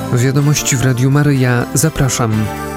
Wiadomości w Radiu Maryja. Zapraszam.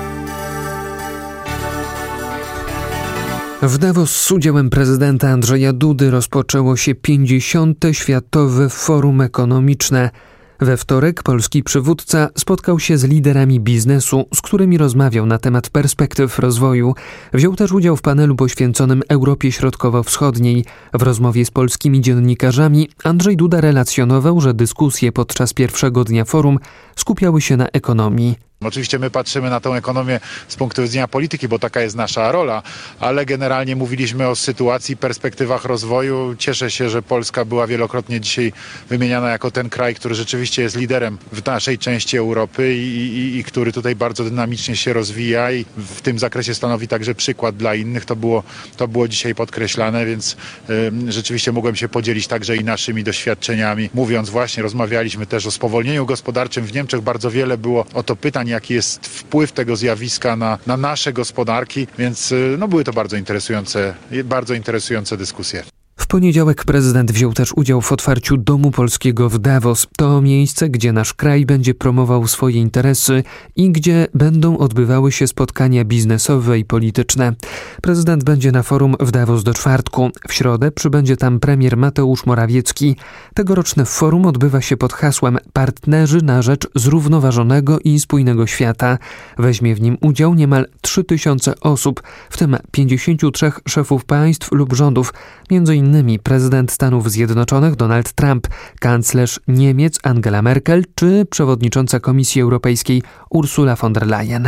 W Davos z udziałem prezydenta Andrzeja Dudy rozpoczęło się 50. Światowe Forum Ekonomiczne. We wtorek polski przywódca spotkał się z liderami biznesu, z którymi rozmawiał na temat perspektyw rozwoju. Wziął też udział w panelu poświęconym Europie Środkowo-Wschodniej. W rozmowie z polskimi dziennikarzami Andrzej Duda relacjonował, że dyskusje podczas pierwszego dnia forum skupiały się na ekonomii. Oczywiście my patrzymy na tę ekonomię z punktu widzenia polityki, bo taka jest nasza rola, ale generalnie mówiliśmy o sytuacji, perspektywach rozwoju. Cieszę się, że Polska była wielokrotnie dzisiaj wymieniana jako ten kraj, który rzeczywiście jest liderem w naszej części Europy i który tutaj bardzo dynamicznie się rozwija i w tym zakresie stanowi także przykład dla innych. To było dzisiaj podkreślane, więc rzeczywiście mogłem się podzielić także i naszymi doświadczeniami. Rozmawialiśmy też o spowolnieniu gospodarczym w Niemczech. Bardzo wiele było o to pytań, jaki jest wpływ tego zjawiska na nasze gospodarki, więc były to bardzo interesujące dyskusje. W poniedziałek prezydent wziął też udział w otwarciu Domu Polskiego w Davos. To miejsce, gdzie nasz kraj będzie promował swoje interesy i gdzie będą odbywały się spotkania biznesowe i polityczne. Prezydent będzie na forum w Davos do czwartku. W środę przybędzie tam premier Mateusz Morawiecki. Tegoroczne forum odbywa się pod hasłem Partnerzy na rzecz zrównoważonego i spójnego świata. Weźmie w nim udział niemal 3000 osób, w tym 53 szefów państw lub rządów, m.in. prezydent Stanów Zjednoczonych Donald Trump, kanclerz Niemiec Angela Merkel czy przewodnicząca Komisji Europejskiej Ursula von der Leyen.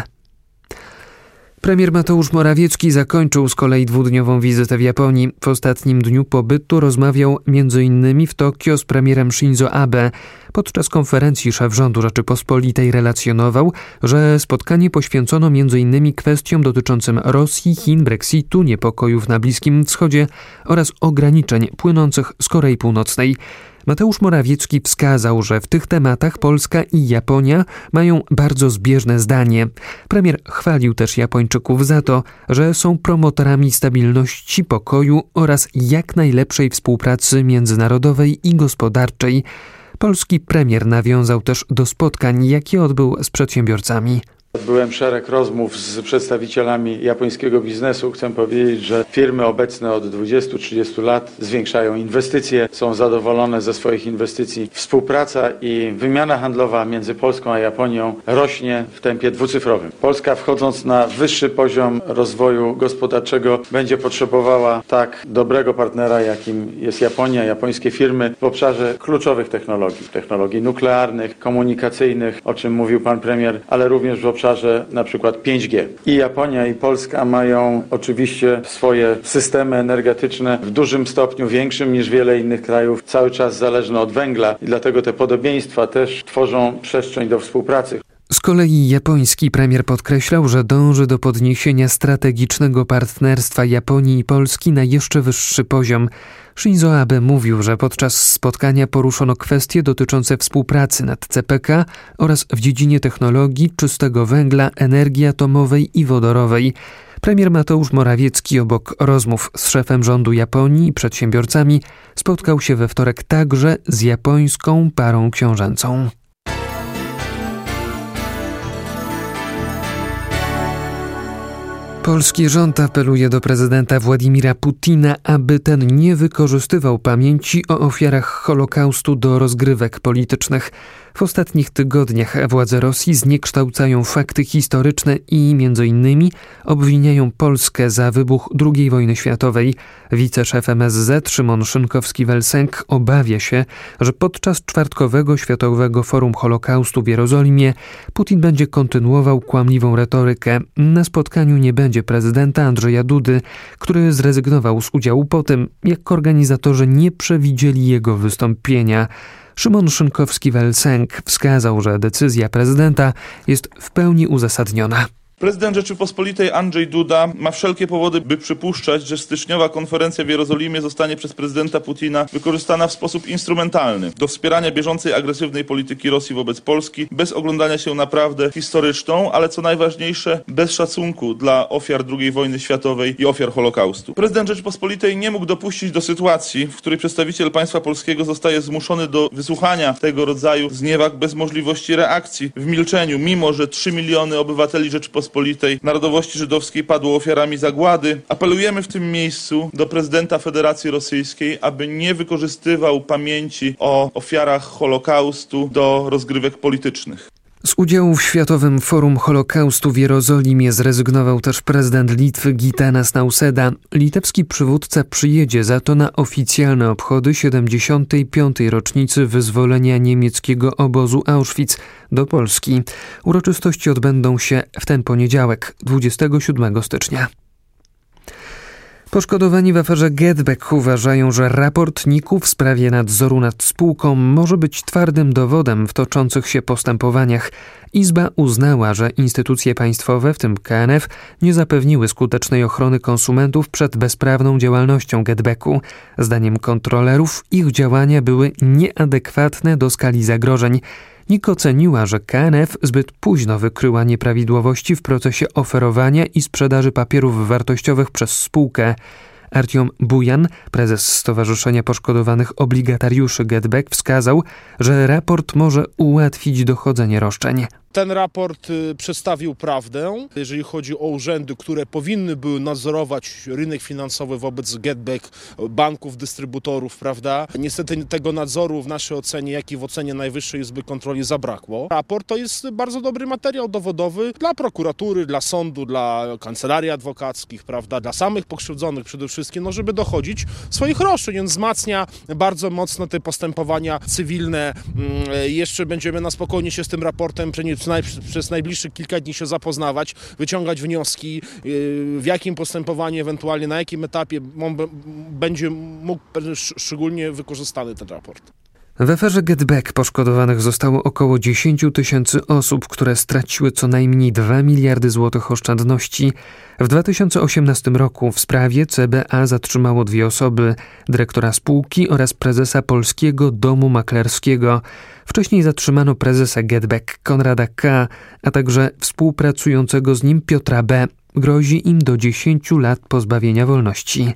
Premier Mateusz Morawiecki zakończył z kolei dwudniową wizytę w Japonii. W ostatnim dniu pobytu rozmawiał m.in. w Tokio z premierem Shinzo Abe. Podczas konferencji szef rządu Rzeczypospolitej relacjonował, że spotkanie poświęcono m.in. kwestiom dotyczącym Rosji, Chin, Brexitu, niepokojów na Bliskim Wschodzie oraz ograniczeń płynących z Korei Północnej. Mateusz Morawiecki wskazał, że w tych tematach Polska i Japonia mają bardzo zbieżne zdanie. Premier chwalił też Japończyków za to, że są promotorami stabilności, pokoju oraz jak najlepszej współpracy międzynarodowej i gospodarczej. Polski premier nawiązał też do spotkań, jakie odbył z przedsiębiorcami. Odbyłem szereg rozmów z przedstawicielami japońskiego biznesu. Chcę powiedzieć, że firmy obecne od 20-30 lat zwiększają inwestycje, są zadowolone ze swoich inwestycji. Współpraca i wymiana handlowa między Polską a Japonią rośnie w tempie dwucyfrowym. Polska, wchodząc na wyższy poziom rozwoju gospodarczego, będzie potrzebowała tak dobrego partnera, jakim jest Japonia, japońskie firmy w obszarze kluczowych technologii nuklearnych, komunikacyjnych, o czym mówił pan premier, ale również w obszarze na przykład 5G. I Japonia, i Polska mają oczywiście swoje systemy energetyczne w dużym stopniu, większym niż wiele innych krajów, cały czas zależne od węgla i dlatego te podobieństwa też tworzą przestrzeń do współpracy. Z kolei japoński premier podkreślał, że dąży do podniesienia strategicznego partnerstwa Japonii i Polski na jeszcze wyższy poziom. Shinzo Abe mówił, że podczas spotkania poruszono kwestie dotyczące współpracy nad CPK oraz w dziedzinie technologii, czystego węgla, energii atomowej i wodorowej. Premier Mateusz Morawiecki obok rozmów z szefem rządu Japonii i przedsiębiorcami spotkał się we wtorek także z japońską parą książęcą. Polski rząd apeluje do prezydenta Władimira Putina, aby ten nie wykorzystywał pamięci o ofiarach Holokaustu do rozgrywek politycznych. W ostatnich tygodniach władze Rosji zniekształcają fakty historyczne i m.in. obwiniają Polskę za wybuch II wojny światowej. Wiceszef MSZ Szymon Szynkowski-Welsenk obawia się, że podczas czwartkowego Światowego Forum Holokaustu w Jerozolimie Putin będzie kontynuował kłamliwą retorykę. Na spotkaniu nie będzie prezydenta Andrzeja Dudy, który zrezygnował z udziału po tym, jak organizatorzy nie przewidzieli jego wystąpienia. Szymon Szynkowski-Welsenk wskazał, że decyzja prezydenta jest w pełni uzasadniona. Prezydent Rzeczypospolitej Andrzej Duda ma wszelkie powody, by przypuszczać, że styczniowa konferencja w Jerozolimie zostanie przez prezydenta Putina wykorzystana w sposób instrumentalny do wspierania bieżącej agresywnej polityki Rosji wobec Polski, bez oglądania się na prawdę historyczną, ale co najważniejsze, bez szacunku dla ofiar II wojny światowej i ofiar Holokaustu. Prezydent Rzeczypospolitej nie mógł dopuścić do sytuacji, w której przedstawiciel państwa polskiego zostaje zmuszony do wysłuchania tego rodzaju zniewag bez możliwości reakcji w milczeniu, mimo że 3 miliony obywateli Rzeczypospolitej narodowości żydowskiej padło ofiarami zagłady. Apelujemy w tym miejscu do prezydenta Federacji Rosyjskiej, aby nie wykorzystywał pamięci o ofiarach Holokaustu do rozgrywek politycznych. Z udziału w Światowym Forum Holokaustu w Jerozolimie zrezygnował też prezydent Litwy Gitanas Nausėda. Litewski przywódca przyjedzie za to na oficjalne obchody 75. rocznicy wyzwolenia niemieckiego obozu Auschwitz do Polski. Uroczystości odbędą się w ten poniedziałek, 27 stycznia. Poszkodowani w aferze GetBack uważają, że raport NIK-u w sprawie nadzoru nad spółką może być twardym dowodem w toczących się postępowaniach. Izba uznała, że instytucje państwowe, w tym KNF, nie zapewniły skutecznej ochrony konsumentów przed bezprawną działalnością GetBacku. Zdaniem kontrolerów ich działania były nieadekwatne do skali zagrożeń. NIK oceniła, że KNF zbyt późno wykryła nieprawidłowości w procesie oferowania i sprzedaży papierów wartościowych przez spółkę. Artiom Bujan, prezes Stowarzyszenia Poszkodowanych Obligatariuszy GetBack, wskazał, że raport może ułatwić dochodzenie roszczeń. Ten raport przedstawił prawdę, jeżeli chodzi o urzędy, które powinny były nadzorować rynek finansowy wobec GetBack, banków, dystrybutorów, prawda? Niestety tego nadzoru w naszej ocenie, jak i w ocenie Najwyższej Izby Kontroli zabrakło. Raport to jest bardzo dobry materiał dowodowy dla prokuratury, dla sądu, dla kancelarii adwokackich, prawda? Dla samych pokrzywdzonych przede wszystkim, żeby dochodzić swoich roszczeń, więc wzmacnia bardzo mocno te postępowania cywilne. Jeszcze będziemy na spokojnie się z tym raportem przez najbliższych kilka dni się zapoznawać, wyciągać wnioski, w jakim postępowaniu, ewentualnie na jakim etapie będzie mógł szczególnie wykorzystany ten raport. W aferze GetBack poszkodowanych zostało około 10 000 osób, które straciły co najmniej 2 miliardy złotych oszczędności. W 2018 roku w sprawie CBA zatrzymało 2 osoby, dyrektora spółki oraz prezesa Polskiego Domu Maklerskiego. Wcześniej zatrzymano prezesa GetBack Konrada K., a także współpracującego z nim Piotra B. Grozi im do 10 lat pozbawienia wolności.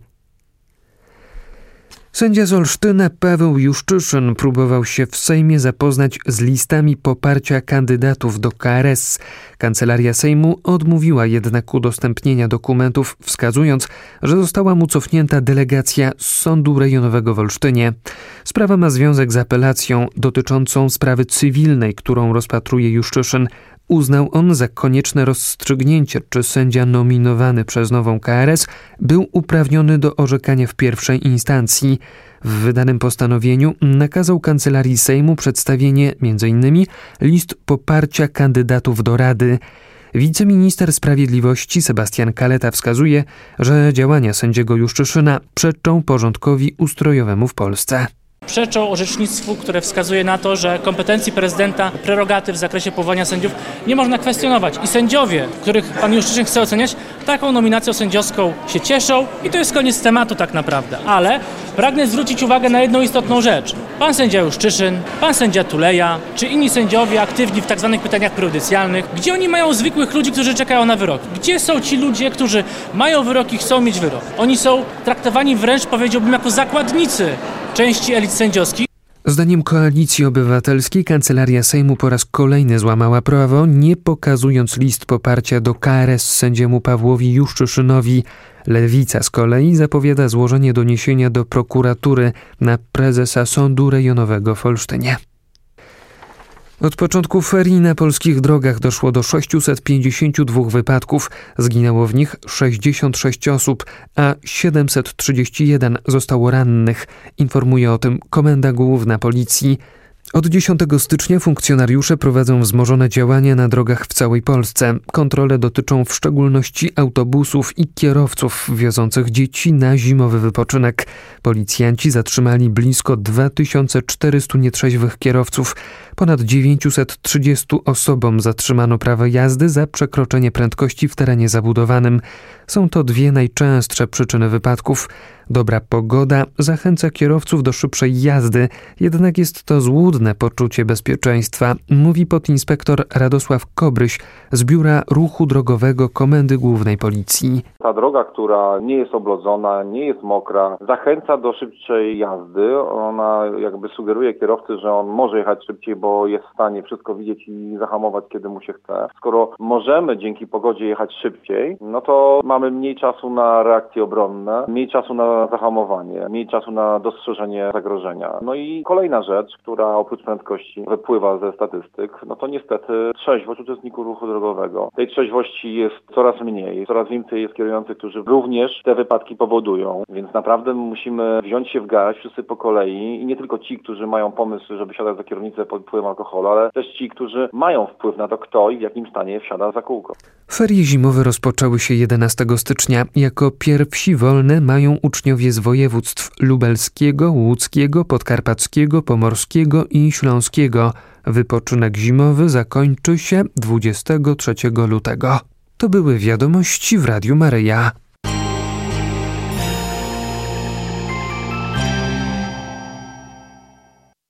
Sędzia z Olsztyna Paweł Juszczyszyn próbował się w Sejmie zapoznać z listami poparcia kandydatów do KRS. Kancelaria Sejmu odmówiła jednak udostępnienia dokumentów, wskazując, że została mu cofnięta delegacja z Sądu Rejonowego w Olsztynie. Sprawa ma związek z apelacją dotyczącą sprawy cywilnej, którą rozpatruje Juszczyszyn. Uznał on za konieczne rozstrzygnięcie, czy sędzia nominowany przez nową KRS był uprawniony do orzekania w pierwszej instancji. W wydanym postanowieniu nakazał Kancelarii Sejmu przedstawienie m.in. list poparcia kandydatów do Rady. Wiceminister Sprawiedliwości Sebastian Kaleta wskazuje, że działania sędziego Juszczyszyna przeczą porządkowi ustrojowemu w Polsce. Przeczą orzecznictwu, które wskazuje na to, że kompetencji prezydenta, prerogatyw w zakresie powołania sędziów nie można kwestionować. I sędziowie, których pan Juszczyszyn chce oceniać, taką nominacją sędziowską się cieszą i to jest koniec tematu tak naprawdę. Ale pragnę zwrócić uwagę na jedną istotną rzecz. Pan sędzia Juszczyszyn, pan sędzia Tuleja, czy inni sędziowie aktywni w tak zwanych pytaniach prejudycjalnych, gdzie oni mają zwykłych ludzi, którzy czekają na wyroki? Gdzie są ci ludzie, którzy mają wyrok i chcą mieć wyrok? Oni są traktowani wręcz, powiedziałbym, jako zakładnicy części elit sędziowskich. Zdaniem Koalicji Obywatelskiej Kancelaria Sejmu po raz kolejny złamała prawo, nie pokazując list poparcia do KRS sędziemu Pawłowi Juszczyszynowi. Lewica z kolei zapowiada złożenie doniesienia do prokuratury na prezesa Sądu Rejonowego w Olsztynie. Od początku ferii na polskich drogach doszło do 652 wypadków. Zginęło w nich 66 osób, a 731 zostało rannych. Informuje o tym Komenda Główna Policji. Od 10 stycznia funkcjonariusze prowadzą wzmożone działania na drogach w całej Polsce. Kontrole dotyczą w szczególności autobusów i kierowców wiozących dzieci na zimowy wypoczynek. Policjanci zatrzymali blisko 2400 nietrzeźwych kierowców. Ponad 930 osobom zatrzymano prawo jazdy za przekroczenie prędkości w terenie zabudowanym. Są to dwie najczęstsze przyczyny wypadków. Dobra pogoda zachęca kierowców do szybszej jazdy, jednak jest to złudne poczucie bezpieczeństwa, mówi podinspektor Radosław Kobryś z Biura Ruchu Drogowego Komendy Głównej Policji. Ta droga, która nie jest oblodzona, nie jest mokra, zachęca do szybszej jazdy. Ona jakby sugeruje kierowcy, że on może jechać szybciej, bo jest w stanie wszystko widzieć i zahamować, kiedy mu się chce. Skoro możemy dzięki pogodzie jechać szybciej, no to mamy mniej czasu na reakcje obronne, mniej czasu na zahamowanie, mniej czasu na dostrzeżenie zagrożenia. No i kolejna rzecz, która oprócz prędkości wypływa ze statystyk, no to niestety trzeźwość uczestników ruchu drogowego. Tej trzeźwości jest coraz mniej, coraz więcej jest kierujących, którzy również te wypadki powodują, więc naprawdę musimy wziąć się w garść wszyscy po kolei i nie tylko ci, którzy mają pomysł, żeby siadać za kierownicę pod wpływem alkoholu, ale też ci, którzy mają wpływ na to, kto i w jakim stanie wsiada za kółko. Ferie zimowe rozpoczęły się 11 stycznia. Jako pierwsi wolne mają uczniowie z województw lubelskiego, łódzkiego, podkarpackiego, pomorskiego i śląskiego. Wypoczynek zimowy zakończy się 23 lutego. To były wiadomości w Radiu Maryja.